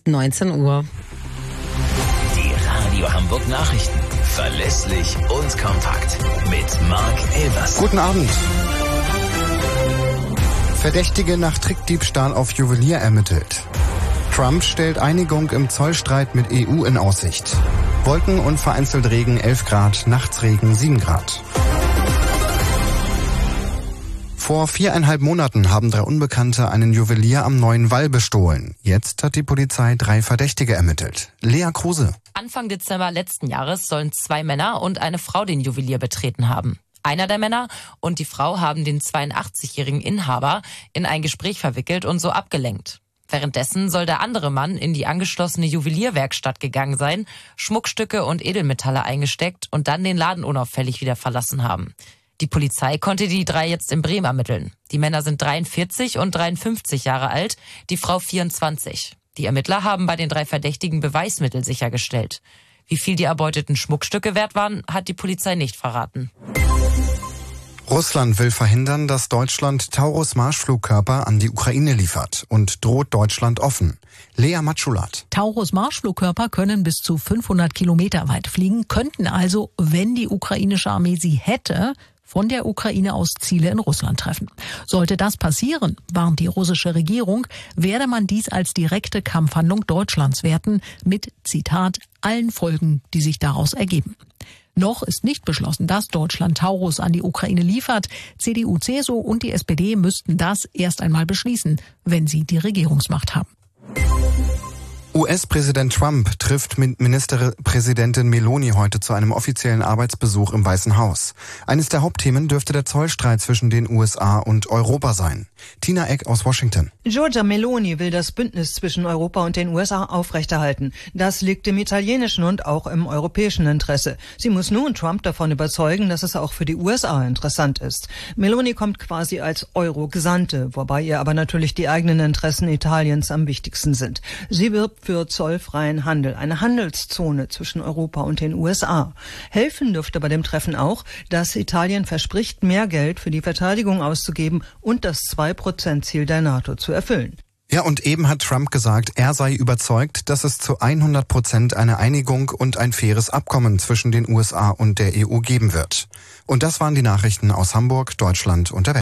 19 Uhr. Die Radio Hamburg Nachrichten. Verlässlich und kompakt. Mit Marc Elvers. Guten Abend. Verdächtige nach Trickdiebstahl auf Juwelier ermittelt. Trump stellt Einigung im Zollstreit mit EU in Aussicht. Wolken und vereinzelt Regen 11 Grad, nachts Regen 7 Grad. Vor 4,5 Monaten haben 3 Unbekannte einen Juwelier am Neuen Wall bestohlen. Jetzt hat die Polizei 3 Verdächtige ermittelt. Lea Kruse. Anfang Dezember letzten Jahres sollen 2 Männer und eine Frau den Juwelier betreten haben. Einer der Männer und die Frau haben den 82-jährigen Inhaber in ein Gespräch verwickelt und so abgelenkt. Währenddessen soll der andere Mann in die angeschlossene Juwelierwerkstatt gegangen sein, Schmuckstücke und Edelmetalle eingesteckt und dann den Laden unauffällig wieder verlassen haben. Die Polizei konnte die 3 jetzt in Bremen ermitteln. Die Männer sind 43 und 53 Jahre alt, die Frau 24. Die Ermittler haben bei den 3 Verdächtigen Beweismittel sichergestellt. Wie viel die erbeuteten Schmuckstücke wert waren, hat die Polizei nicht verraten. Russland will verhindern, dass Deutschland Taurus-Marschflugkörper an die Ukraine liefert und droht Deutschland offen. Lea Matschulat. Taurus-Marschflugkörper können bis zu 500 Kilometer weit fliegen, könnten also, wenn die ukrainische Armee sie hätte, von der Ukraine aus Ziele in Russland treffen. Sollte das passieren, warnt die russische Regierung, werde man dies als direkte Kampfhandlung Deutschlands werten, mit, Zitat, allen Folgen, die sich daraus ergeben. Noch ist nicht beschlossen, dass Deutschland Taurus an die Ukraine liefert. CDU, CSU und die SPD müssten das erst einmal beschließen, wenn sie die Regierungsmacht haben. US-Präsident Trump trifft mit Ministerpräsidentin Meloni heute zu einem offiziellen Arbeitsbesuch im Weißen Haus. Eines der Hauptthemen dürfte der Zollstreit zwischen den USA und Europa sein. Tina Eck aus Washington. Giorgia Meloni will das Bündnis zwischen Europa und den USA aufrechterhalten. Das liegt im italienischen und auch im europäischen Interesse. Sie muss nun Trump davon überzeugen, dass es auch für die USA interessant ist. Meloni kommt quasi als Euro-Gesandte, wobei ihr aber natürlich die eigenen Interessen Italiens am wichtigsten sind. Sie wirbt für zollfreien Handel, eine Handelszone zwischen Europa und den USA. Helfen dürfte bei dem Treffen auch, dass Italien verspricht, mehr Geld für die Verteidigung auszugeben und das 2%-Ziel der NATO zu erfüllen. Ja, und eben hat Trump gesagt, er sei überzeugt, dass es zu 100% eine Einigung und ein faires Abkommen zwischen den USA und der EU geben wird. Und das waren die Nachrichten aus Hamburg, Deutschland und der Welt.